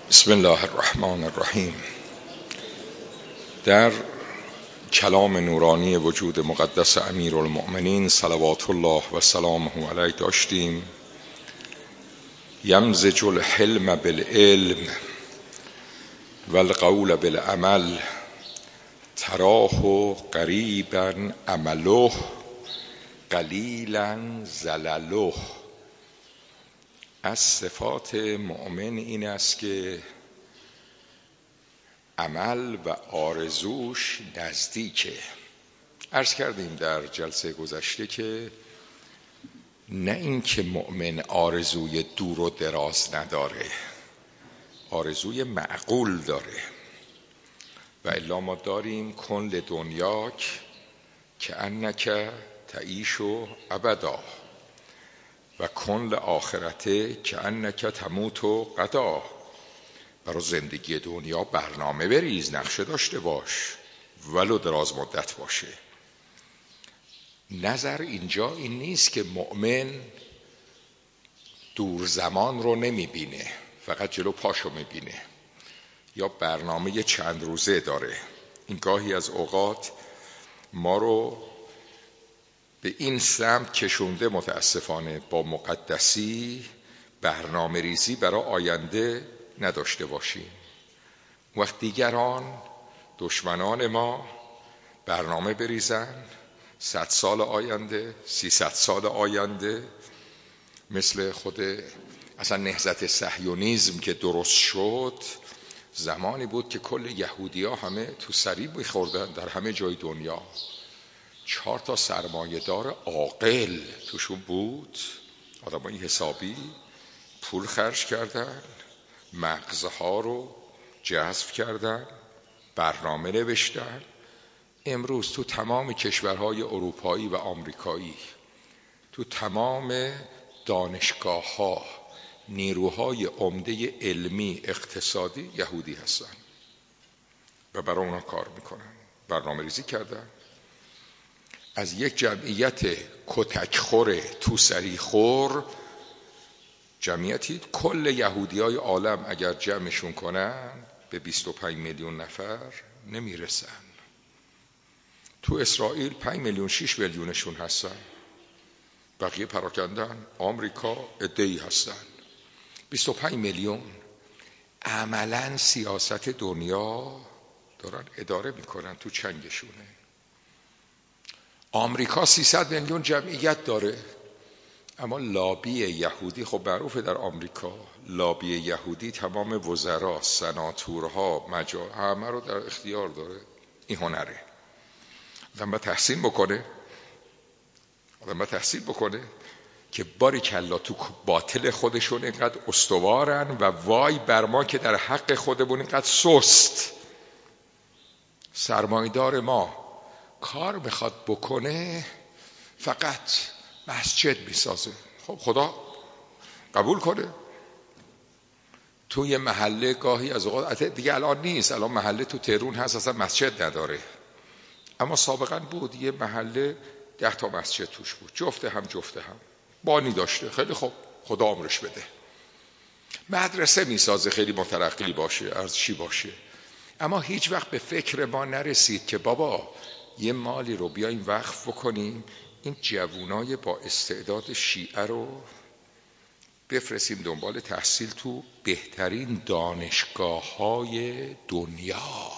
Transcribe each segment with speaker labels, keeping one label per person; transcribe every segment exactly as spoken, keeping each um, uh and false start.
Speaker 1: بسم الله الرحمن الرحیم. در کلام نورانی وجود مقدس امیرالمؤمنین صلوات الله و سلامه علیه داشتیم یمزج الحلم بالعلم والقول بالعمل تراه قریبا عمله قلیلا زلله. از صفات مؤمن این است که عمل و آرزوش نزدیکه. عرض کردیم در جلسه گذشته که نه این که مؤمن آرزوی دور و دراز نداره، آرزوی معقول داره. و الا ما داریم کن لدنیاک که انک تعیش ابدا و کن لآخرته که انک تموت غدا. برای زندگی دنیا برنامه بریز، نقشه داشته باش، ولو دراز مدت باشه. نظر اینجا این نیست که مؤمن دور زمان رو نمیبینه، فقط جلو پاشو میبینه یا برنامه چند روزه داره. این گاهی از اوقات ما رو به این سمت کشونده متاسفانه با مقدسی برنامه ریزی برای آینده نداشته باشیم. وقت دیگران دشمنان ما برنامه بریزن صد سال آینده، سیصد سال آینده، مثل خود اصلا نهضت صهیونیسم که درست شد، زمانی بود که کل یهودی ها همه تو صلیب میخوردن در همه جای دنیا. چهار تا سرمایه‌دار عاقل توشون بود، آدمای حسابی پول خرج کردن، مغزها رو جذب کردن، برنامه نوشتن. امروز تو تمام کشورهای اروپایی و آمریکایی، تو تمام دانشگاه‌ها، نیروهای عمده علمی اقتصادی یهودی هستن و برای اونا کار میکنن، برنامه ریزی کردن. از یک جمعیت کتکخور توسری خور، جمعیتی کل یهودی های عالم اگر جمعشون کنن به بیست و پنج میلیون نفر نمیرسن. تو اسرائیل پنج میلیون شش میلیونشون هستن، بقیه پراکندن. آمریکا عده‌ای هستن. بیست و پنج میلیون عملاً سیاست دنیا دارن اداره میکنن، تو چنگشونه. آمریکا سیصد میلیون جمعیت داره، اما لابی یهودی، خب معروفه در آمریکا لابی یهودی تمام وزرا، سناتورها، مجا همه رو در اختیار داره. این هنره. آدم باید تحسین بکنه آدم باید تحسین بکنه که باریکلا تو باطل خودشون اینقدر استوارن و وای بر ما که در حق خودمون اینقدر سست. سرمایه‌دار ما کار بخواد بکنه فقط مسجد میسازه. خب خدا قبول کنه. توی محله گاهی از اوقات دیگه الان نیست، الان محله تو تهران هست اصلا مسجد نداره، اما سابقا بود یه محله ده تا مسجد توش بود، جفته هم جفته هم بانی داشته. خیلی خوب، خدا عمرش بده. مدرسه میسازه خیلی مترقی باشه، از چی باشه، اما هیچ وقت به فکر ما نرسید که بابا یه مالی رو بیایم وقف بکنیم این جوونای با استعداد شیعه رو بفرستیم دنبال تحصیل تو بهترین دانشگاه‌های دنیا،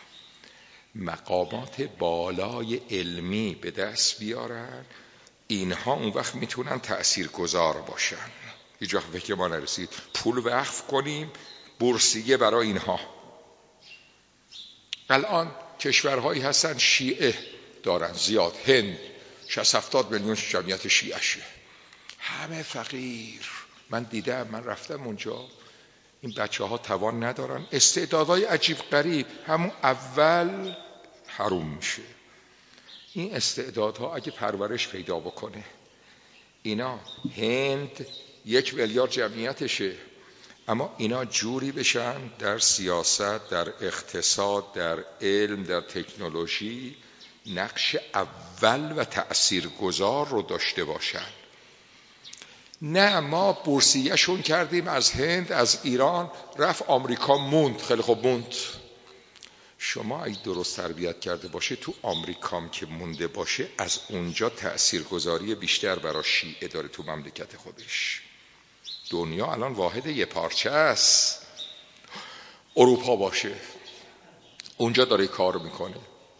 Speaker 1: مقامات بالای علمی به دست بیارن. اینها اون وقت میتونن تأثیرگذار باشن. هیچ وقت فکر ما نرسید پول وقف کنیم بورسیه برای اینها. الان کشورهایی هستن شیعه دارن زیاد، هند شصت هفتاد میلیون جمعیت شیعشه، همه فقیر. من دیدم، من رفتم اونجا، این بچه ها توان ندارن، استعدادهای عجیب غریب همون اول حروم میشه. این استعدادها اگه پرورش پیدا بکنه، اینا هند یک میلیارد جمعیتشه، اما اینا جوری بشن در سیاست، در اقتصاد، در علم، در تکنولوژی نقش اول و تأثیرگذار رو داشته باشن. نه ما بورسیه‌شون کردیم از هند، از ایران، رفت آمریکا موند. خیلی خوب موند. شما اگه درست تربیت کرده باشه تو آمریکام که مونده باشه، از اونجا تأثیرگذاری بیشتر برای شیعه داره تو مملکت خودش. دنیا الان واحد یه پارچه است. اروپا باشه اونجا داره کار میکنه.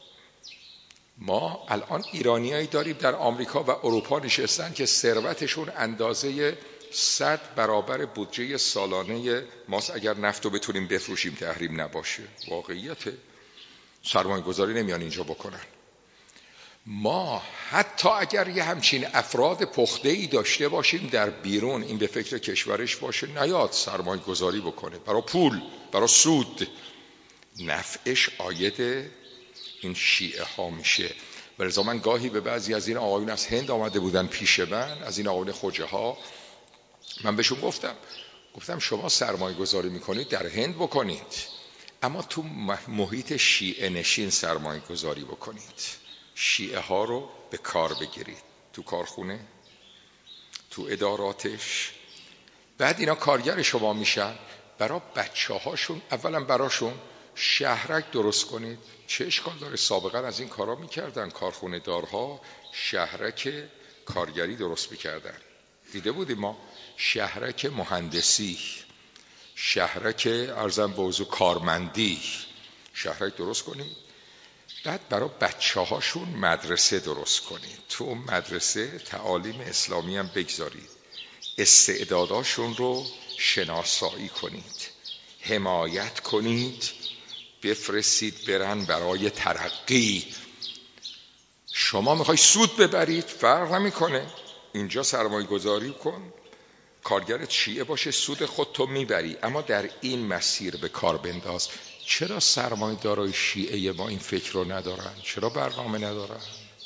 Speaker 1: ما الان ایرانیایی داریم در آمریکا و اروپا نشستن که ثروتشون اندازه صد برابر بودجه سالانه ماست اگر نفتو بتونیم بفروشیم تحریم نباشه. واقعیته. سرمایه گذاری نمیان اینجا بکنن. ما حتی اگر یه همچین افراد پخته ای داشته باشیم در بیرون، این به فکر کشورش باشه نیاد سرمایه گذاری بکنه برای پول، برای سود. نفعش آید این شیعه ها میشه. ولذا من گاهی به بعضی از این آقایون از هند آمده بودن پیش من، از این آقایون خوجه ها، من بهشون گفتم گفتم شما سرمایه گذاری میکنید در هند بکنید، اما تو محیط شیعه نشین سرمایه گذاری بکنید. شیعه ها رو به کار بگیرید، تو کارخونه، تو اداراتش. بعد اینا کارگر شما میشن. برای بچه هاشون اولا براشون شهرک درست کنید. چه اشکال داره؟ سابقا از این کارا میکردن. کارخونه دارها شهرک کارگری درست میکردن. دیده بودیم ما شهرک مهندسی، شهرک ارزم به حضور کارمندی، شهرک درست کنید. بعد برای بچه هاشون مدرسه درست کنید. تو مدرسه تعالیم اسلامی هم بگذارید. استعداداشون رو شناسایی کنید، حمایت کنید، بفرستید برن برای ترقی. شما میخوای سود ببرید، فرق نمیکنه. اینجا سرمایه گذاری کن، کارگرت شیعه باشه، سود خودتو میبری، اما در این مسیر به کار بنداز. چرا سرمایه دارای شیعه ما این فکر رو ندارن؟ چرا برنامه ندارن؟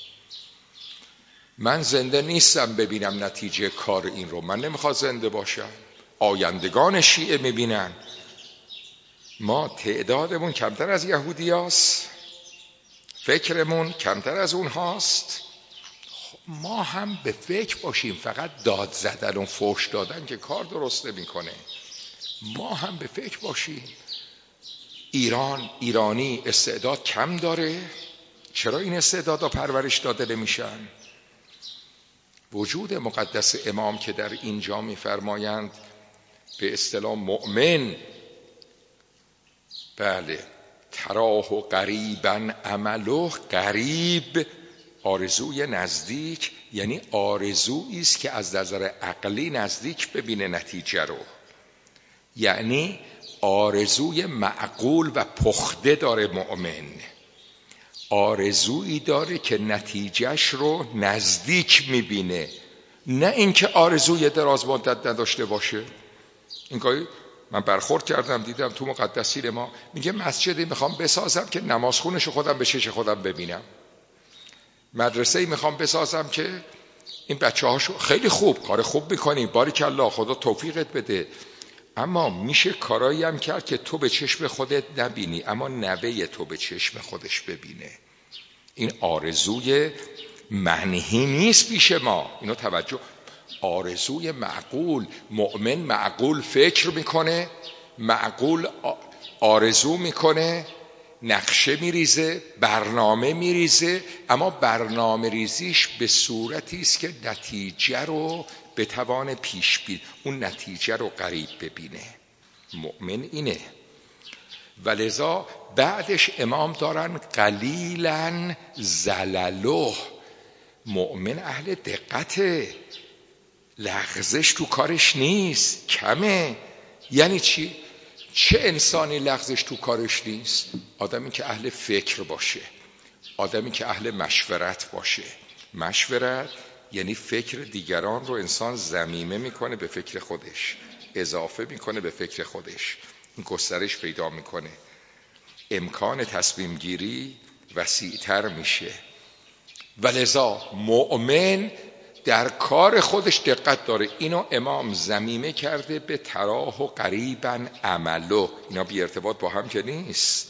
Speaker 1: من زنده نیستم ببینم نتیجه کار این رو. من نمیخواد زنده باشم. آیندگان شیعه میبینن. ما تعدادمون کمتر از یهودی هاست، فکرمون کمتر از اون هاست. ما هم به فکر باشیم. فقط داد زدن و فحش دادن که کار درست نمیکنه. ما هم به فکر باشیم. ایران، ایرانی استعداد کم داره. چرا این استعدادها پرورش داده نمیشن؟ وجود مقدس امام که در اینجا میفرمایند به اصطلاح مؤمن، بله، تراه و قریبا عمله، قریب آرزوی نزدیک، یعنی آرزویی است که از نظر عقلی نزدیک ببینه نتیجه رو. یعنی آرزوی معقول و پخته داره مؤمن. آرزویی داره که نتیجهش رو نزدیک میبینه، نه اینکه آرزوی دراز مدت نداشته باشه. این کاری من برخورد کردم، دیدم تو مقدسین ما میگه مسجدی میخوام بسازم که نمازخونش خودم به چش خودم ببینم، مدرسه‌ای میخوام بسازم که این بچه هاشو. خیلی خوب، کار خوب میکنی، باریکالله، خدا توفیقت بده. اما میشه کارایی هم کرد که تو به چشم خودت نبینی اما نوه تو به چشم خودش ببینه. این آرزوی منهی نیست پیش ما. اینو توجه. آرزوی معقول. مؤمن معقول فکر میکنه، معقول آرزو میکنه، نقشه میریزه، برنامه میریزه، اما برنامه ریزیش به صورتی است که نتیجه رو بتوانه پیش بینی، اون نتیجه رو قریب ببینه. مؤمن اینه. ولذا بعدش امام دارن قلیلا زلله. مؤمن اهل دقته، لغزش تو کارش نیست، کمه. یعنی چی؟ چه انسانی لغزش تو کارش نیست؟ آدمی که اهل فکر باشه، آدمی که اهل مشورت باشه. مشورت یعنی فکر دیگران رو انسان ضمیمه میکنه به فکر خودش، اضافه میکنه به فکر خودش، این گسترش پیدا میکنه، امکان تصمیم گیری وسیع‌تر میشه. ولذا مؤمن در کار خودش دقت داره. اینو امام ضمیمه کرده به تراه و قریبا عمله. اینا بی ارتباط با هم که نیست.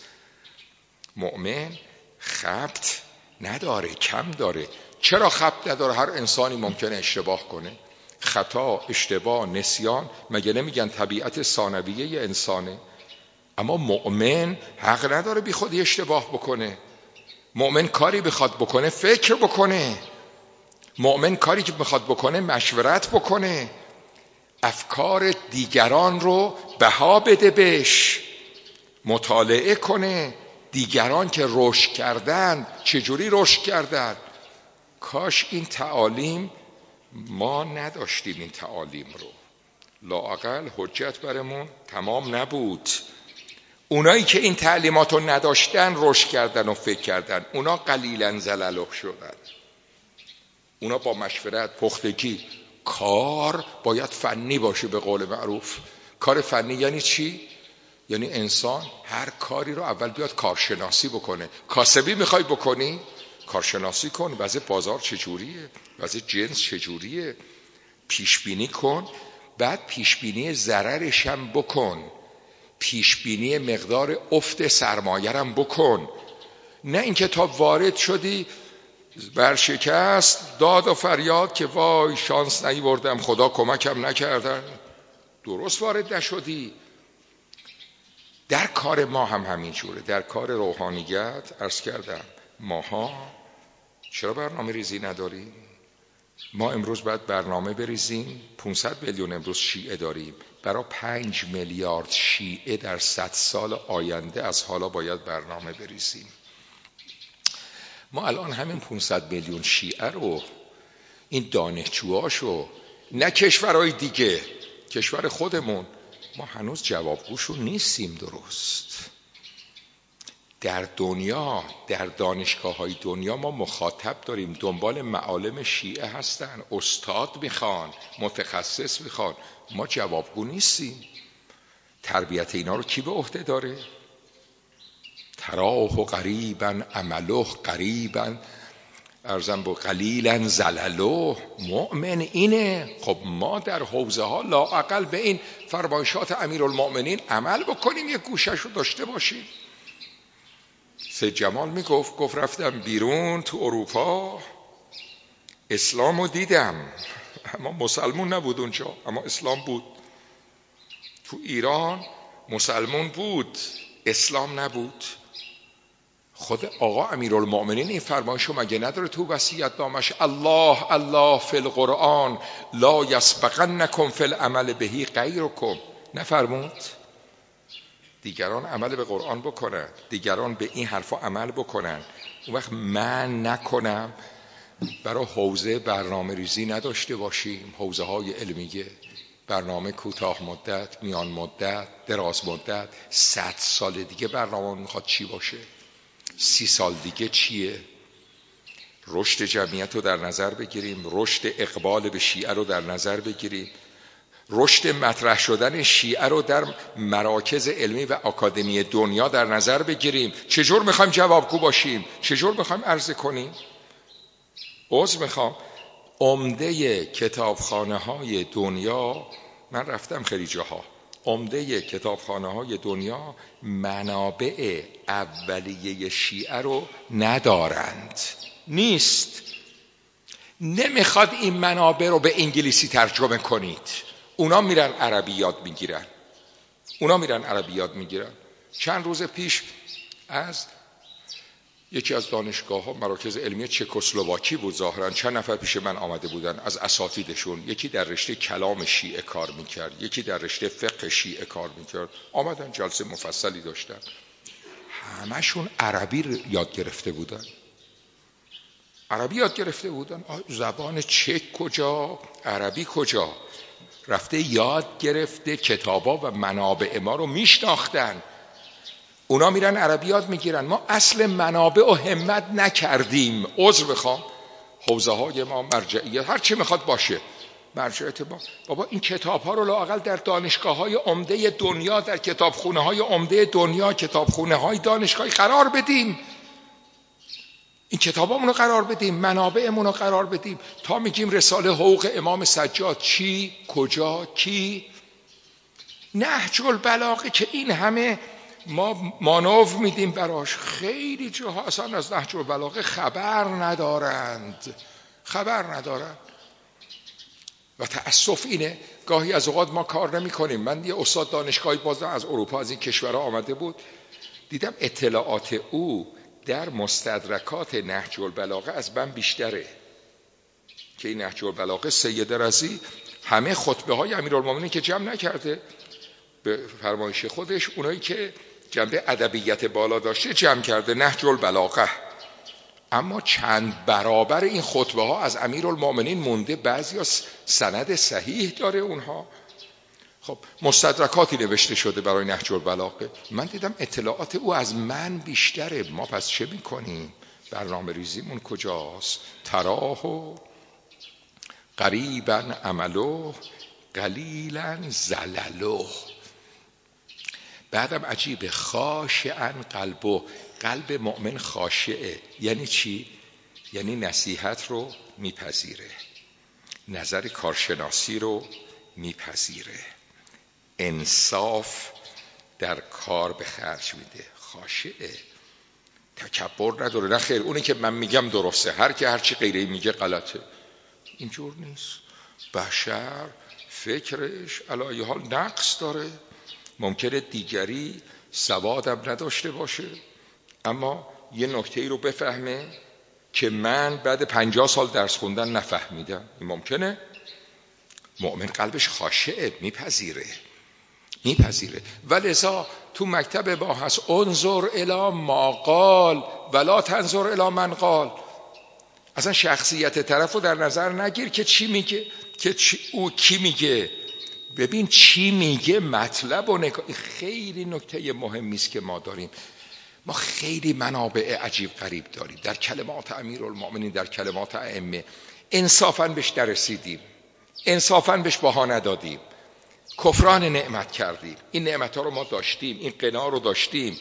Speaker 1: مؤمن خبط نداره، کم داره. چرا خبط نداره؟ هر انسانی ممکنه اشتباه کنه. خطا، اشتباه، نسیان، مگه نمیگن طبیعت ثانویه انسانه؟ اما مؤمن حق نداره بی خودی اشتباه بکنه. مؤمن کاری بخواد بکنه فکر بکنه. مؤمن کاری که بخواد بکنه مشورت بکنه. افکار دیگران رو بها بده، بهش مطالعه کنه. دیگران که رشد کردن چجوری رشد کردن؟ کاش این تعالیم ما نداشتیم، این تعالیم رو لااقل حجت برمون تمام نبود. اونایی که این تعلیمات رو نداشتن رشد کردن و فکر کردن، اونا قلیلاً زللق شدن. اونا با مشورت، پختگی. کار باید فنی باشه، به قول معروف. کار فنی یعنی چی؟ یعنی انسان هر کاری رو اول بیاد کارشناسی بکنه. کاسبی میخوای بکنی؟ کارشناسی کن، وضع بازار چجوریه، وضع جنس چجوریه، پیشبینی کن. بعد پیشبینی ضررش هم بکن، پیشبینی مقدار افت سرمایه هم بکن. نه اینکه تا وارد شدی برشکست داد و فریاد که وای شانس نیاوردم، خدا کمکم نکردن. درست وارد نشدی. در کار ما هم همین جوره. در کار روحانیت عرض کردم ماها چرا برنامه ریزی نداریم؟ ما امروز باید برنامه بریزیم. پانصد میلیون امروز شیعه داریم، برای پنج میلیارد شیعه در صد سال آینده از حالا باید برنامه بریزیم. ما الان همین پانصد میلیون شیعه رو، این دانشجوهاشو، نه کشورهای دیگه، کشور خودمون، ما هنوز جوابگوشون نیستیم درست. در دنیا، در دانشگاه های دنیا ما مخاطب داریم، دنبال معالم شیعه هستن، استاد میخوان، متخصص میخوان. ما جوابگو نیستیم. تربیت اینا رو کی به عهده داره؟ تراه قریبا عمله قریبا ارزم با قلیلا زلله. مؤمن اینه. خب ما در حوزه ها لااقل به این فرمایشات امیرالمؤمنین عمل بکنیم، یک گوشش رو داشته باشیم. سید جمال میگفت، گفت رفتم بیرون تو اروپا اسلام رو دیدم، اما مسلمون نبود اونجا، اما اسلام بود. تو ایران مسلمون بود، اسلام نبود. خود آقا امیرالمؤمنین این فرمایشو مگه نداره تو وصیت نامش؟ الله الله فی القرآن لا یسبقنکم فی العمل بهی غیرکم. نفرمود دیگران عمل به قرآن بکنن، دیگران به این حرفا عمل بکنن، اون وقت من نکنم؟ برای حوزه برنامه ریزی نداشته باشیم؟ حوزه های علمیه، برنامه کوتاه مدت، میان مدت، دراز مدت. صد سال دیگه برنامه میخواد چی باشه؟ سی سال دیگه چیه؟ رشد جمعیت رو در نظر بگیریم، رشد اقبال به شیعه رو در نظر بگیریم، رشد مطرح شدن شیعه رو در مراکز علمی و آکادمی دنیا در نظر بگیریم. چجور میخوایم جوابگو باشیم؟ چجور میخوایم عرضه کنیم؟ عذر میخوام، عمده کتابخانه های دنیا، من رفتم خیلی جاها، عمده کتابخانه های دنیا منابع اولیه شیعه رو ندارند، نیست. نمیخواد این منابع رو به انگلیسی ترجمه کنید. اونا میرن عربی یاد میگیرن. اونا میرن عربی یاد میگیرن. چند روز پیش از یکی از دانشگاه ها، مراکز علمی چکسلواکی بود ظاهرا، چند نفر پیش من آمده بودن از اساتیدشون. یکی در رشته کلام شیعه کار میکرد، یکی در رشته فقه شیعه کار میکرد. آمدن جلسه مفصلی داشتن، همشون عربی یاد گرفته بودن. عربی یاد گرفته بودن. زبان چک کجا، عربی کجا؟ رفته یاد گرفته، کتابا و منابع ما رو میشناختن. اونا میرن عربی یاد میگیرن. ما اصل منابع و همت نکردیم. عذر بخوام، حوزه های ما، مرجعیت، هر چی میخواد باشه، مرجعیت ما. بابا این کتاب ها رو لااقل در دانشگاه های عمده دنیا، در کتابخونه های عمده دنیا، کتابخونه های دانشگاهی قرار بدیم. این کتابامون رو قرار بدیم، منابعمون رو قرار بدیم. تا میگیم رساله حقوق امام سجاد، چی، کجا، کی؟ نهج البلاغه که این همه ما مانور میدیم براش، خیلی جاها اصلا از نهج البلاغه خبر ندارند، خبر ندارند. و تأسف اینه گاهی از اوقات ما کار نمی کنیم. من یه استاد دانشگاهی باز از اروپا از این کشورها آمده بود، دیدم اطلاعات او در مستدرکات نهج البلاغه از من بیشتره. که این نهج البلاغه سید رضی همه خطبه های امیرالمومنین که جمع نکرده به فرمایش خودش، اونایی که جنبه ادبیات بالا داشته جمع کرده نهج البلاغه، اما چند برابر این خطبه ها از امیرالمومنین مونده، بعضی ها سند صحیح داره اونها. خب مستدرکاتی نوشته شده برای نهج البلاغه، من دیدم اطلاعات او از من بیشتره. ما پس چه میکنیم؟ برنامه ریزیمون کجاست؟ تراه قریبا عملو قلیلا زللو. بعدم عجیبه، خاشعا قلبو، قلب مؤمن خاشعه. یعنی چی؟ یعنی نصیحت رو میپذیره، نظر کارشناسی رو میپذیره، انصاف در کار به خرج میده، خاشعه، تکبر نداره. نه خیر، اونی که من میگم درسته، هر کی هر چی غیره میگه غلطه. اینجور نیست. بشر فکرش علی حال نقص داره، ممکنه دیگری سوادم نداشته باشه اما یه نکته‌ای رو بفهمه که من بعد پنجاه سال درس خوندن نفهمیدم. این ممکنه. مؤمن قلبش خاشعه، میپذیره میپذیره ولذا تو مکتب با هست انظر الی ما قال ولا تنظر الی من قال. اصلا شخصیت طرفو در نظر نگیر که چی میگه، که چی او کی میگه، ببین چی میگه، مطلب و نگاه. خیلی نکته مهمی است که ما داریم. ما خیلی منابع عجیب غریب داریم در کلمات امیرالمومنین، در کلمات ائمه. انصافاً بهش نرسیدیم، انصافاً بهش بها ندادیم، کفران نعمت کردیم. این نعمت ها رو ما داشتیم، این قنا رو داشتیم.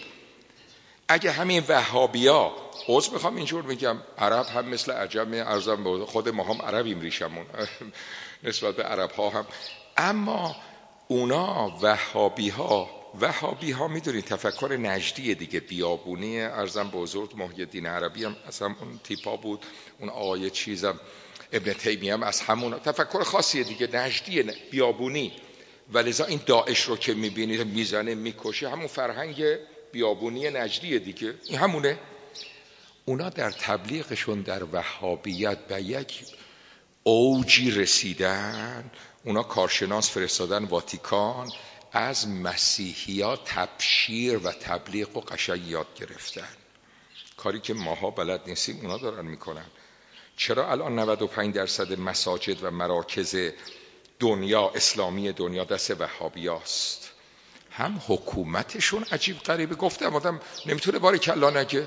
Speaker 1: اگه همین وهابیا، عذر میخوام اینجور میگم، عرب هم مثل عجم، ارزم به خود ما هم عربیم ریشمون نسبت به عرب ها هم، اما اونا وهابی ها وهابی ها میدونید تفکر نجدیه دیگه، بیابونی. ارزم به حضورت محی الدین عربی هم اصلا اون تیپا بود، اون آقای چیزم ابن تیمیه هم از همون تفکر خاصیه دیگه، نجدیه، بیابونی. ولذا این داعش رو که میبینید میزنه میکشه، همون فرهنگ بیابونی نجدیه دیگه، این همونه. اونا در تبلیغشون در وهابیت به یک اوجی رسیدن. اونا کارشناس فرستادن واتیکان، از مسیحی‌ها تبشیر و تبلیغ و قشنگ یاد گرفتن، کاری که ماها بلد نیستیم اونا دارن میکنن. چرا الان نود و پنج درصد مساجد و مراکز دنیا اسلامی دنیا دست وهابیاست؟ هم حکومتشون عجیب غریبه، گفتم آدم نمیتونه باری کلا نگه.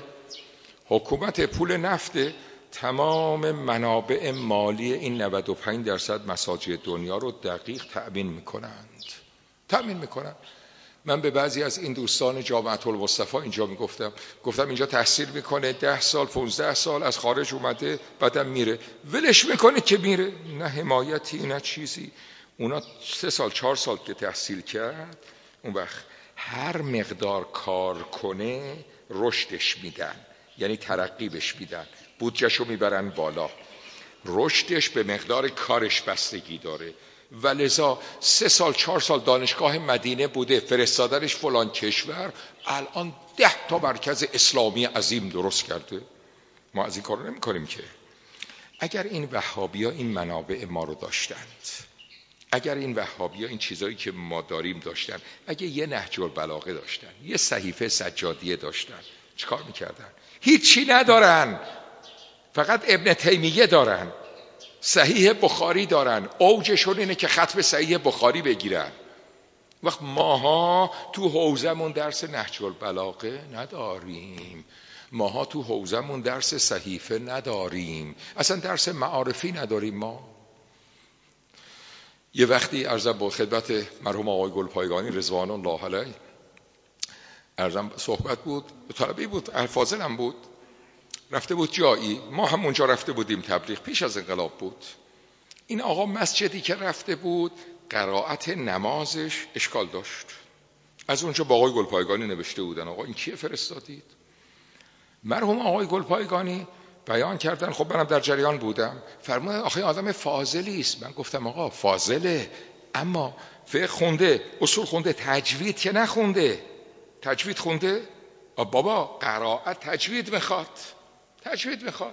Speaker 1: حکومت پول نفته، تمام منابع مالی این نود و پنج درصد مساجد دنیا رو دقیق تأمین میکنند تأمین میکنند. من به بعضی از این دوستان جامعه المصطفی اینجا میگفتم، گفتم اینجا تحصیل میکنه ده سال پونزده سال، از خارج اومده بعدم میره، ولش میکنه که میره، نه حمایتی نه چیزی. اونا سه سال چهار سال که تحصیل کرد، اون وقت هر مقدار کار کنه رشدش میدن، یعنی ترقیبش میدن، بودجهشو میبرن بالا، رشدش به مقدار کارش بستگی داره. ولذا سه سال چهار سال دانشگاه مدینه بوده، فرستادنش فلان کشور، الان ده تا مرکز اسلامی عظیم درست کرده. ما از این کار نمی کنیم که. اگر این وهابی ها این منابع ما رو داشتند، اگر این وهابی ها این چیزایی که ما داریم داشتن، اگه یه نهج البلاغه داشتن، یه صحیفه سجادیه داشتن، چیکار میکردن؟ هیچی ندارن، فقط ابن تیمیه دارن، صحیح بخاری دارن، اوجشون اینه که ختم صحیح بخاری بگیرن. وقت ماها تو حوزمون درس نهج البلاغه نداریم، ماها تو حوزمون درس صحیفه نداریم، اصلا درس معارفی نداریم. ما یه وقتی عرضم با خدمت مرحوم آقای گلپایگانی رضوان الله علیه، عرضم صحبت بود، طلبی بود، الفاظلم بود، رفته بود جایی، ما هم اونجا رفته بودیم تبلیغ، پیش از انقلاب بود. این آقا مسجدی که رفته بود قرائت نمازش اشکال داشت. از اونجا با آقای گلپایگانی نوشته بودن آقا این کیه فرستادید؟ مرحوم آقای گلپایگانی بیان کردن. خب منم در جریان بودم. فرمودن آخه آدم فاضلی است. من گفتم آقا فاضله، اما فقه خونده، اصول خونده، تجوید که نخونده. تجوید خونده؟ بابا قرائت تجوید میخواد، تجوید میخواد.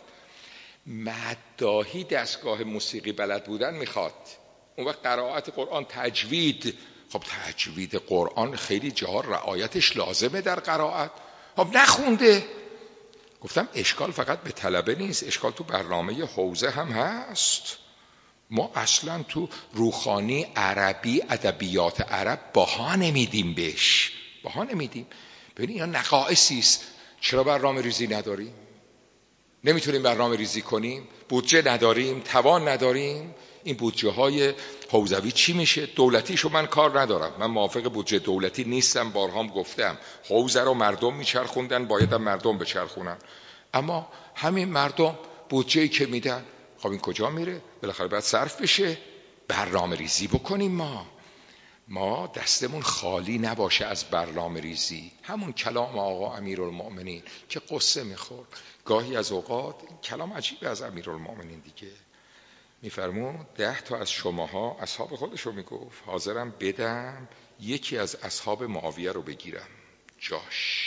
Speaker 1: مداحی دستگاه موسیقی بلد بودن میخواد. اون وقت قرائت قرآن تجوید. خب تجوید قرآن خیلی جاها رعایتش لازمه در قرائت. خب نخونده. گفتم اشکال فقط به طلبه نیست، اشکال تو برنامه حوزه هم هست. ما اصلا تو روخانی عربی ادبیات عرب بها نمیدیم، بهش بها نمیدیم. ببینید اینا نقائصی است. چرا برنامه ریزی نداریم؟ نمیتونیم برنامه ریزی کنیم؟ بودجه نداریم، توان نداریم. این بودجه های حوزوی چی میشه؟ دولتیشو من کار ندارم، من موافق بودجه دولتی نیستم، بارهام گفتم. حوزه رو مردم میچرخوندن، باید هم مردم بچرخونن. اما همین مردم بودجه‌ای که میدن، خب این کجا میره؟ بالاخره باید صرف بشه. برنامه ریزی بکنیم. ما ما دستمون خالی نباشه از برنامه ریزی. همون کلام آقا امیرالمؤمنین که قصه میخورد گاهی از اوقات، کلام عجیبه از امیرالمؤمنین دیگه، میفرمود ده تا از شماها، اصحاب خودشو میگفت، حاضرم بدم یکی از اصحاب معاویه رو بگیرم جاش.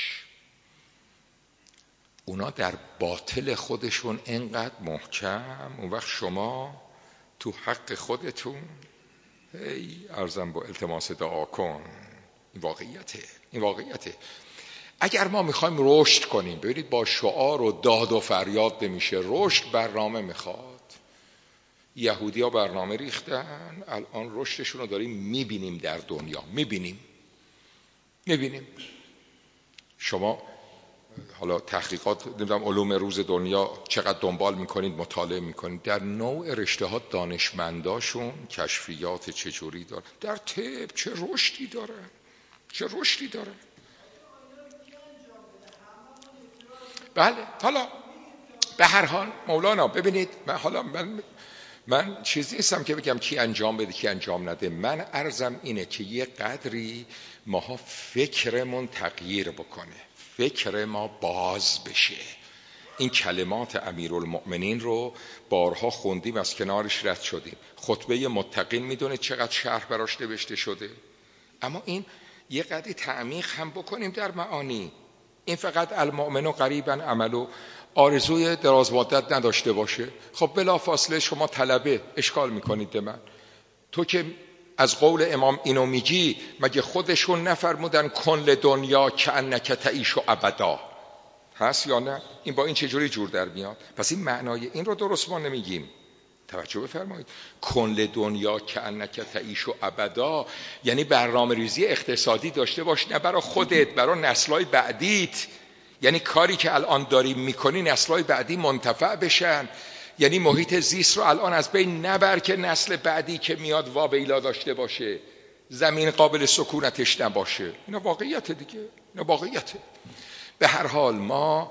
Speaker 1: اونا در باطل خودشون انقدر محکم، اون وقت شما تو حق خودتون هی عرضم با التماس دعا کن. این واقعیته، این واقعیته. اگر ما میخوایم رشد کنیم، ببینید با شعار و داد و فریاد نمیشه رشد، برنامه میخواد. یهودی ها برنامه ریختن، الان رشدشون رو داریم میبینیم در دنیا، میبینیم میبینیم شما حالا تحقیقات نمیدونم علوم روز دنیا چقدر دنبال میکنید، مطالعه میکنید، در نوع رشته ها دانشمنداشون کشفیات چجوری دارن، در طب چه رشدی دارن، چه رشدی دارن. بله حالا به هر حال مولانا ببینید، من حالا من من چیزی نیستم که بگم کی انجام بده کی انجام نده. من عرضم اینه که یه قدری ماها فکرمون تغییر بکنه، فکر ما باز بشه. این کلمات امیرالمؤمنین رو بارها خوندیم، از کنارش رد شدیم. خطبه متقین میدونه چقدر شرح براش نوشته شده، اما این یه قدری تعمیق هم بکنیم در معانی. این فقط المؤمن قریبا عملو، آرزوی دراز مدت نداشته باشه. خب بلا فاصله شما طلبه اشکال میکنید به من، تو که از قول امام اینو میگی، مگه خودشون نفرمودن کن لدنیا کأنک تعیش ابدا؟ هست یا نه؟ این با این چجوری جور در میاد؟ پس این معنای این رو درست ما نمیگیم. توجه بفرمایید. کن لدنیا کأنک تعیش ابدا یعنی برنامه ریزی اقتصادی داشته باش، نه برای خودت، برای نسل‌های بعدیت. یعنی کاری که الان داریم میکنی نسل‌های بعدی منتفع بشن. یعنی محیط زیست رو الان از بین نبر که نسل بعدی که میاد وابیلا داشته باشه، زمین قابل سکونتش نباشه. اینا واقعیت دیگه، اینا واقعیته. به هر حال ما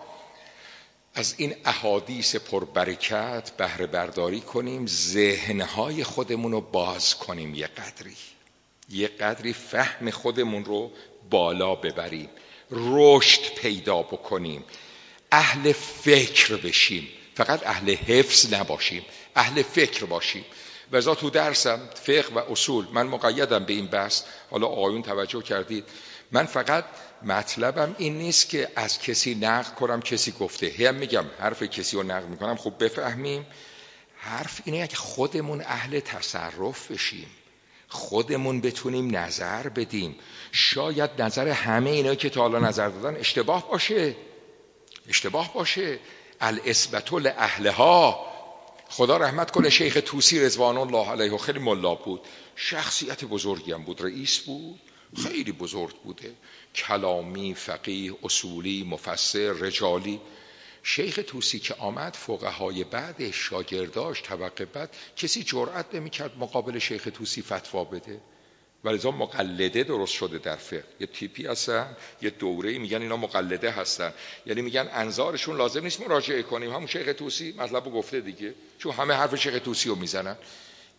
Speaker 1: از این احادیث پربرکت بهره برداری کنیم، ذهنهای خودمون رو باز کنیم، یه قدری یه قدری فهم خودمون رو بالا ببریم، رشد پیدا بکنیم، اهل فکر بشیم. فقط اهل حفظ نباشیم، اهل فکر باشیم. وذا تو درسم فقه و اصول من مقیدم به این بحث. حالا آقایون توجه کردید، من فقط مطلبم این نیست که از کسی نقل کنم کسی گفته. هم میگم حرف کسی رو نقل میکنم خوب بفهمیم. حرف اینه که خودمون اهل تصرف بشیم، خودمون بتونیم نظر بدیم. شاید نظر همه اینا که تا حالا نظر دادن اشتباه باشه، اشتباه باشه. الاسبة لاهلها. خدا رحمت کنه شیخ طوسی رضوان الله علیه، خیلی ملا بود، شخصیت بزرگی هم بود، رئیس بود، خیلی بزرگ بوده، کلامی، فقیه، اصولی، مفسر، رجالی. شیخ طوسی که آمد، فقهای بعد شاگرداش طبقه بعد کسی جرأت نمی‌کرد مقابل شیخ طوسی فتوا بده. ولذا مقلده درست شده در فقه. یه تیپی هستن، یه دوره‌ای میگن اینا مقلده هستن، یعنی میگن انظارشون لازم نیست مراجعه کنیم، همون شیخ طوسی مطلبو گفته دیگه، چون همه حرف شیخ طوسی رو میزنن.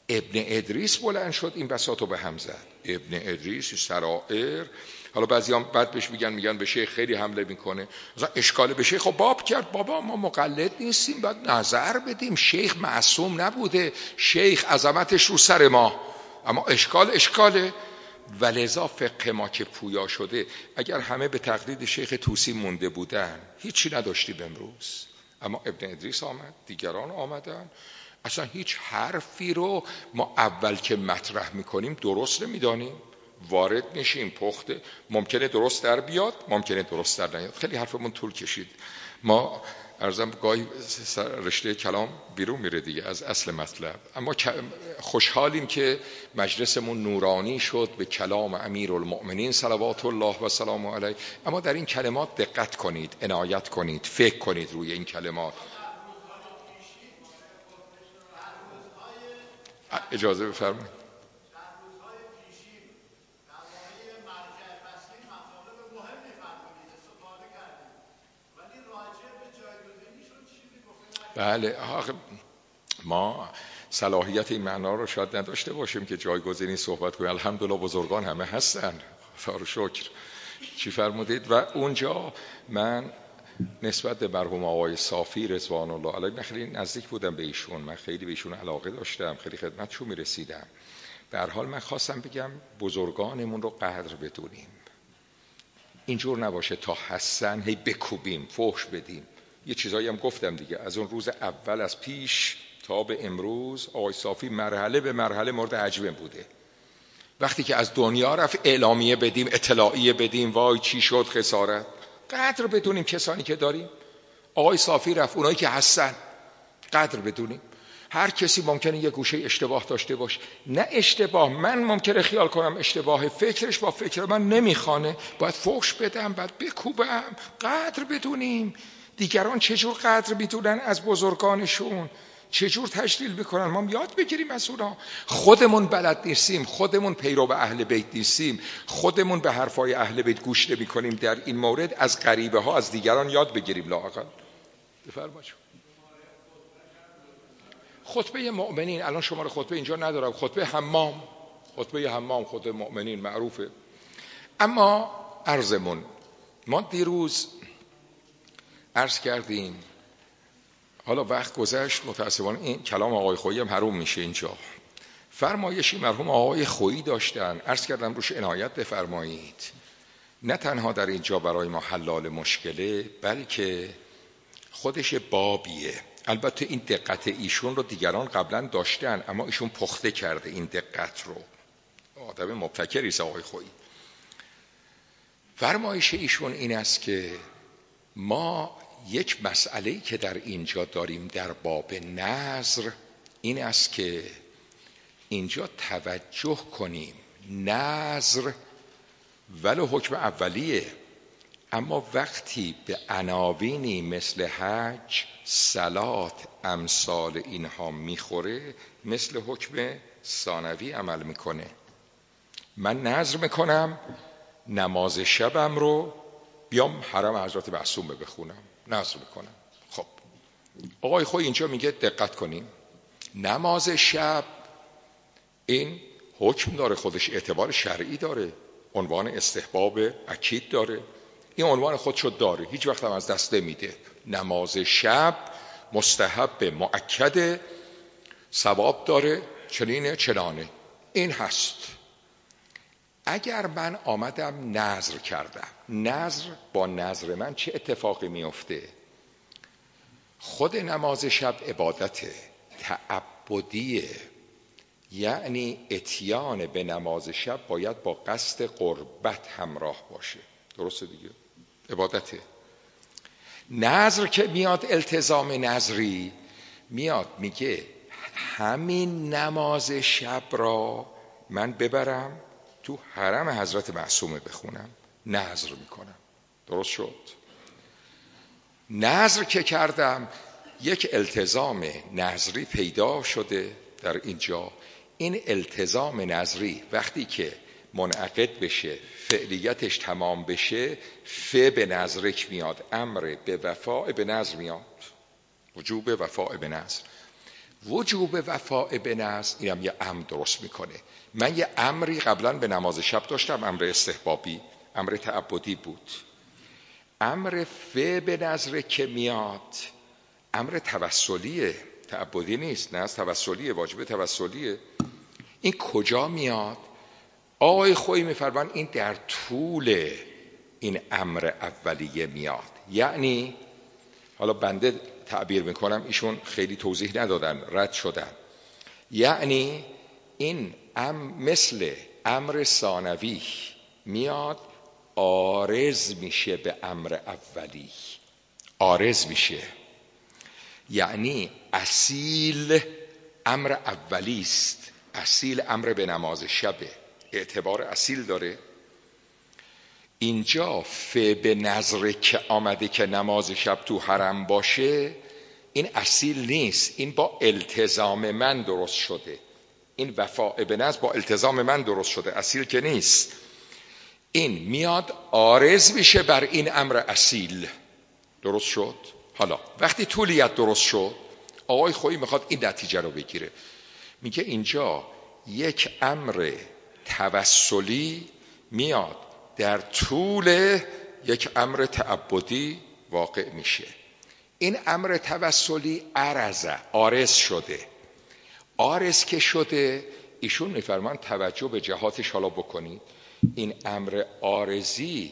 Speaker 1: ابن ادریس بلند شد این بساطو به هم زد. ابن ادریس سرائر، حالا بعضیام بعد بهش میگن میگن به شیخ خیلی حمله میکنه، مثلا اشکال به شیخ خب باب کرد. بابا ما مقلد نیستیم، باید نظر بدیم. شیخ معصوم نبوده، شیخ عظمتش رو سر ما، اما اشکال اشکاله. ولذا فقه ما که پویا شده، اگر همه به تقلید شیخ طوسی مونده بودن هیچی نداشتیم امروز. اما ابن ادریس آمد، دیگران آمدن، اصلا هیچ حرفی رو ما اول که مطرح میکنیم درست نمیدانیم، وارد میشیم پخته، ممکنه درست در بیاد، ممکنه درست در نیاد. خیلی حرفمون طول کشید. ما عرضم گاهی رشته کلام بیرون میره دیگه از اصل مطلب، اما خوشحالیم که مجلسمون نورانی شد به کلام امیرالمؤمنین صلوات الله و سلام علیه. اما در این کلمات دقت کنید، عنایت کنید، فکر کنید روی این کلمات. اجازه بفرمایید. بله، ما صلاحیت این معنا رو شاید نداشته باشیم که جایگزینی صحبت کنیم. الحمدلله بزرگان همه هستن، خدا رو شکر. چی فرمودید؟ و اونجا من نسبت به مرحوم آقای صافی رضوان الله علیه من خیلی نزدیک بودم به ایشون، من خیلی به ایشون علاقه داشتم، خیلی خدمتشون میرسیدم. به هر حال من خواستم بگم بزرگانمون رو قدر بدونیم، اینجور نباشه تا حسن هی بکوبیم، فحش بدیم. یه چیزایی هم گفتم دیگه، از اون روز اول از پیش تا به امروز آقای صافی مرحله به مرحله مورد عجبم بوده. وقتی که از دنیا رفت اعلامیه بدیم، اطلاعیه بدیم، وای چی شد خسارت. قدر بدونیم کسانی که داریم. آقای صافی رفت، اونایی که هستن قدر بدونیم. هر کسی ممکنه یه گوشه اشتباه داشته باشه، نه اشتباه، من ممکنه خیال کنم اشتباه، فکرش با فکر من نمیخوانه، باید فحش بدم، باید بکوبم. قدر بدونیم دیگران چجور قدر میدونن از بزرگانشون، چجور تجلیل میکنن، ما یاد بگیریم از اونا. خودمون بلد نیستیم، خودمون پیرو به اهل بیت نیستیم، خودمون به حرفای اهل بیت گوش نمیکنیم. در این مورد از غریبه ها از دیگران یاد بگیریم لااقل. بفرمایید. خطبه مؤمنین، الان شماره خطبه اینجا ندارم، خطبه حمام، خطبه حمام، خطبه مؤمنین معروفه. اما عرضمون، ما دیروز عرض کردیم، حالا وقت گذشت متاسفانه این کلام آقای خویی هم حروم میشه اینجا. فرمایشی مرحوم آقای خویی داشتن، عرض کردم روش عنایت بفرمایید. نه تنها در اینجا برای ما حلال مشکله، بلکه خودش بابیه. البته این دقت ایشون رو دیگران قبلا داشتن، اما ایشون پخته کرده این دقت رو. آدم مبتکری است آقای خویی. فرمایش ایشون این است که ما یک مسئله‌ای که در اینجا داریم در باب نذر این است که اینجا توجه کنیم، نذر ولو حکم اولیه، اما وقتی به عناوینی مثل حج، صلات، امثال اینها میخوره مثل حکم ثانوی عمل میکنه. من نذر میکنم نماز شبم رو بیام حرم حضرت معصومه بخونم، نذر میکنم. خب آقای خویی اینجا میگه دقت کنیم، نماز شب این حکم داره، خودش اعتبار شرعی داره، عنوان استحباب اکید داره، این عنوان خودشو داره، هیچ وقت هم از دست نمیده. نماز شب مستحب مؤکد، ثواب داره، چنینه چنانه، این هست. اگر من آمدم نذر کردم، نذر با نذر من چه اتفاقی میفته؟ خود نماز شب عبادت تعبدیه، یعنی اتیان به نماز شب باید با قصد قربت همراه باشه، درسته دیگه؟ عبادته. نذر که میاد التزام نذری میاد میگه همین نماز شب را من ببرم تو حرم حضرت معصومه بخونم، نذر میکنم. درست شد؟ نذر که کردم یک التزام نذری پیدا شده در اینجا. این التزام نذری وقتی که منعقد بشه، فعلیتش تمام بشه، ف به نذرک میاد، امر به وفاء به نذر میاد، وجوب وفاء به نذر. وجوب وفاء به نذر اینم یه امر درست میکنه. من یه امری قبلا به نماز شب داشتم، امر استحبابی، امر تعبدی بود. امر فعل به نذر که میاد امر توسلیه، تعبدی نیست، نه توسلیه، واجب توسلیه. این کجا میاد؟ آقای خویی میفرمان این در طول این امر اولیه میاد. یعنی حالا بنده تعبیر میکنم، ایشون خیلی توضیح ندادن، رد شدن. یعنی این ام مثل امر ثانوی میاد عارض میشه به امر اولی، عارض میشه. یعنی اصیل امر اولی است، اصیل امر به نماز شبه، اعتبار اصیل داره. اینجا ف به نظر که آمده که نماز شب تو حرم باشه، این اصیل نیست، این با التزام من درست شده. این وفاء به نذر با التزام من درست شده، اصیل که نیست. این میاد عارض میشه بر این امر اصیل. درست شد؟ حالا وقتی طولیت درست شد، آقای خویی میخواد این نتیجه رو بگیره. میگه اینجا یک امر توسلی میاد در طول یک امر تعبدی واقع میشه. این امر توسلی عرضه، عارض شده. عارض که شده، ایشون میفرمان توجه به جهاتش حالا بکنید. این امر عارضی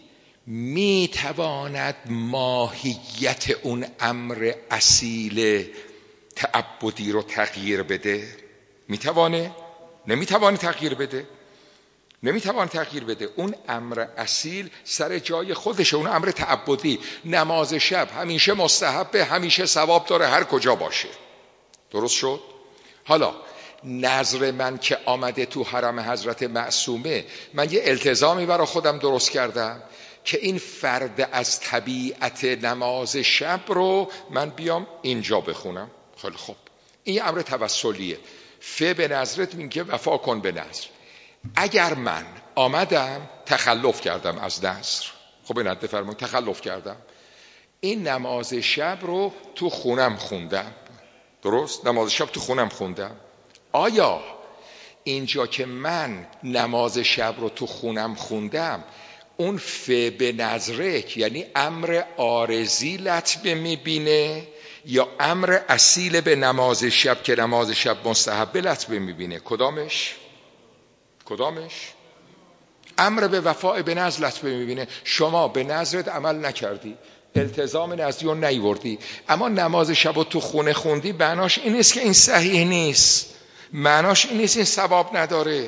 Speaker 1: میتواند ماهیت اون امر اصیل تعبدی رو تغییر بده؟ میتوانه؟ نمیتوانه تغییر بده؟ نمیتوان تغییر بده. اون امر اصیل سر جای خودشه، اون امر تعبدی. نماز شب همیشه مستحبه، همیشه ثواب داره هر کجا باشه. درست شد؟ حالا نظر من که آمده تو حرم حضرت معصومه، من یه التزامی برای خودم درست کردم که این فرد از طبیعت نماز شب رو من بیام اینجا بخونم. خیلی خوب، این یه امر توسلیه. ف به نظرت میگه وفا کن به نظر. اگر من آمدم تخلف کردم از نظر، خب این حد فرمان تخلف کردم، این نماز شب رو تو خونم خوندم. درست؟ نماز شب تو خونم خوندم. آیا اینجا که من نماز شب رو تو خونم خوندم، اون ف به نظرک یعنی امر عارضی لطمه میبینه یا امر اصیل به نماز شب که نماز شب مستحبه لطمه میبینه؟ کدامش؟ کدامش؟ امر به وفاء به نذر لطمه میبینه. شما به نذرت عمل نکردی، التزام نذری رو نیوردی، اما نماز شب رو تو خونه خوندی، معناش این نیست که این صحیح نیست، معناش این نیست این ثواب نداره.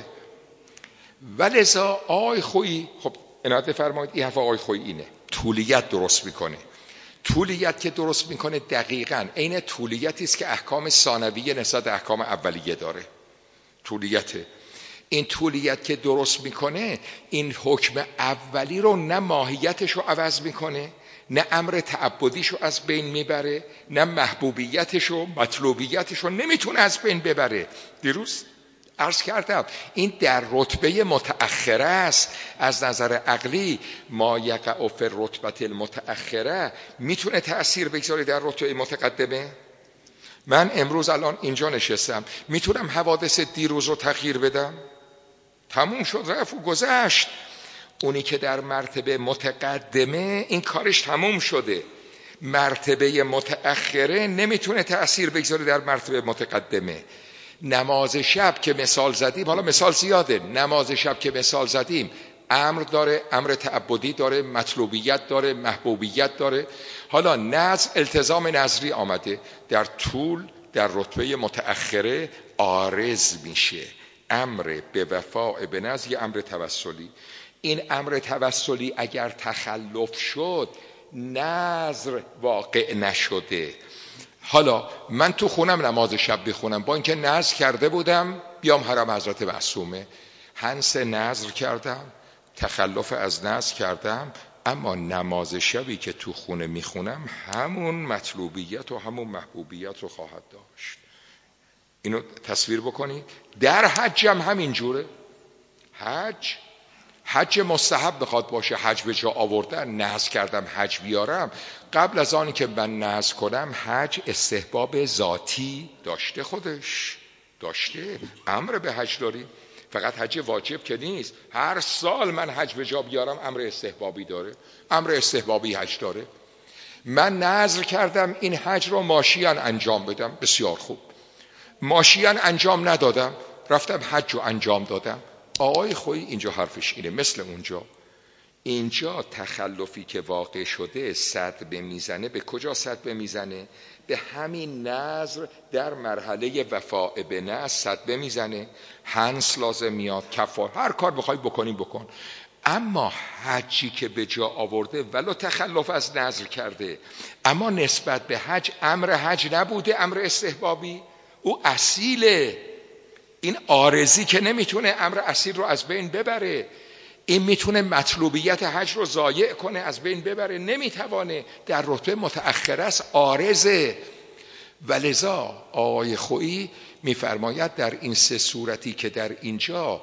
Speaker 1: ولذا آقای خویی، خب عنایت فرمایید این حرف آقای خویی اینه، طولیت درست میکنه. طولیت که درست میکنه دقیقاً عین طولیتی است که احکام ثانویه نسبت احکام اولیه داره. طولیته. این طولیت که درست میکنه این حکم اولی رو نه ماهیتش رو عوض میکنه، نه امر تعبدیش رو از بین میبره، نه محبوبیتش رو مطلوبیتش رو نمیتونه از بین ببره. دیروز عرض کردم این در رتبه متأخره است. از نظر عقلی ما یقع فی الرتبه المتأخره میتونه تأثیر بگذاره در رتبه متقدمه؟ من امروز الان اینجا نشستم، میتونم حوادث دیروز رو تغییر بدم؟ تموم شد، رفت و گذشت. اونی که در مرتبه متقدمه این کارش تموم شده. مرتبه متأخره نمیتونه تأثیر بگذاره در مرتبه متقدمه. نماز شب که مثال زدیم، حالا مثال زیاده، نماز شب که مثال زدیم امر داره، امر تعبدی داره، مطلوبیت داره، محبوبیت داره. حالا نذر، التزام نظری آمده، در طول در رتبه متأخره عارض میشه. امر به وفاء به نذر یه امر توسلی. این امر توسلی اگر تخلف شد نذر واقع نشده. حالا من تو خونم نماز شب بخونم، با اینکه نذر کرده بودم بیام حرم حضرت معصومه، هنس نذر کردم، تخلف از نذر کردم، اما نماز شبی که تو خونه میخونم همون مطلوبیت و همون محبوبیت رو خواهد داشت. اینو تصویر بکنید. در حج هم همین جوره. حج حج مستحب بخواد باشه، حج به جا آوردن، نذر کردم حج بیارم، قبل از آنی که من نذر کنم حج استحباب ذاتی داشته، خودش داشته، امر به حج داریم، فقط حج واجب که نیست. هر سال من حج به جا بیارم امر استحبابی داره، امر استحبابی حج داره. من نذر کردم این حج رو ماشیان انجام بدم، بسیار خوب، ماشیان انجام ندادم، رفتم حج رو انجام دادم. آقای خویی اینجا حرفش اینه، مثل اونجا، اینجا تخلفی که واقع شده صدمه میزنه. به کجا صدمه میزنه؟ به همین نذر در مرحله وفاء به نذر صدمه میزنه. هنس لازم میاد، کفار، هر کار بخوای بکنیم بکن. اما حجی که به جا آورده ولو تخلف از نذر کرده، اما نسبت به حج امر حج نبوده، امر استحبابی، او اصیله. این عارضی که نمیتونه امر اصیل رو از بین ببره، این میتونه مطلوبیت حج رو ضایع کنه، از بین ببره، نمیتوانه، در رتبه متأخر است، عارضه. ولذا آقای خویی میفرماید در این سه صورتی که در اینجا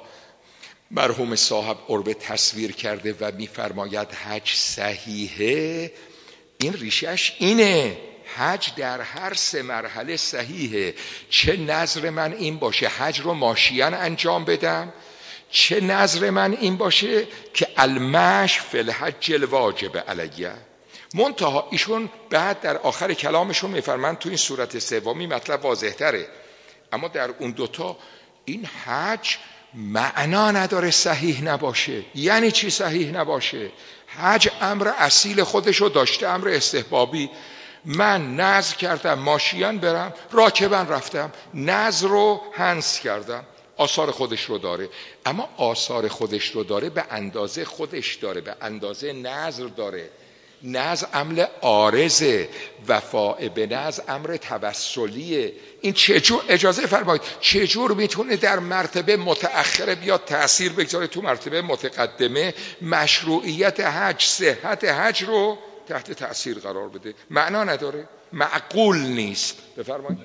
Speaker 1: مرحوم صاحب عربه تصویر کرده و میفرماید حج صحیحه، این ریشش اینه، حج در هر سه مرحله صحیحه. چه نظر من این باشه حج رو ماشیان انجام بدم، چه نظر من این باشه که المشی فی الحج الواجب علیه. منتها ایشون بعد در آخر کلامشون میفرمند تو این صورت سومی مطلب واضح تره، اما در اون دوتا این حج معنا نداره صحیح نباشه. یعنی چی صحیح نباشه؟ حج امر اصیل خودشو داشته، امر استحبابی. من نذر کردم ماشیان برم، راکبن رفتم، نذر رو حنس کردم، آثار خودش رو داره، اما آثار خودش رو داره به اندازه خودش داره، به اندازه نذر داره. نذر امر عارضه، وفاء به نذر امر توسلیه. این چجور، اجازه فرمایید، چجور میتونه در مرتبه متأخره بیاد تأثیر بگذاره تو مرتبه متقدمه، مشروعیت حج، صحت حج رو تحت تأثیر قرار بده؟ معنا نداره، معقول نیست. بفرمایید.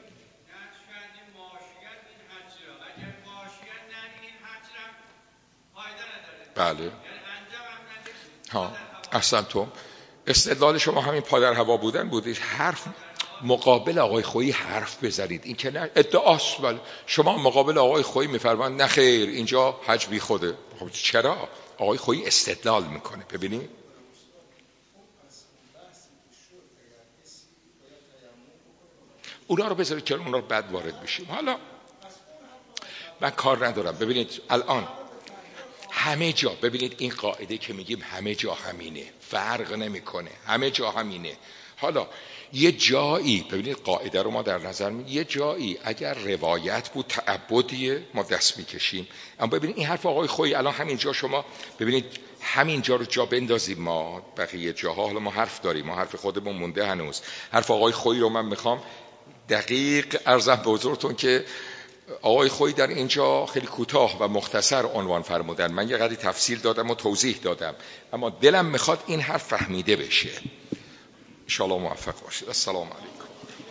Speaker 1: بله ها، احسنتم. استدلال شما همین پادر هوا بودن بودید، حرف مقابل آقای خویی حرف بزنید، این که نه ادعاست. ولی شما مقابل آقای خویی میفرمایند نه خیر اینجا حج بی خوده. خب چرا؟ آقای خویی استدلال میکنه. ببینید اونا رو بذارید که اونا رو بعد وارد بشیم. حالا من کار ندارم. ببینید الان همه جا، ببینید این قاعده که میگیم همه جا همینه، فرق نمیکنه، همه جا همینه. حالا یه جایی، ببینید قاعده رو ما در نظر میگیم، یه جایی اگر روایت بود تعبدیه ما دست میکشیم. اما ببینید این حرف آقای خویی الان همینجا، شما ببینید همینجا رو جا بندازیم، ما بقیه جاها حالا ما حرف داریم، ما حرف خودمون مونده هنوز. حرف آقای خویی رو من میخوام دقیق عرضم به حضورتون که آقای خویی در اینجا خیلی کوتاه و مختصر عنوان فرمودن، من یه قدری تفصیل دادم و توضیح دادم، اما دلم میخواد این حرف فهمیده بشه. ان شاء الله موفق باشید. السلام علیکم.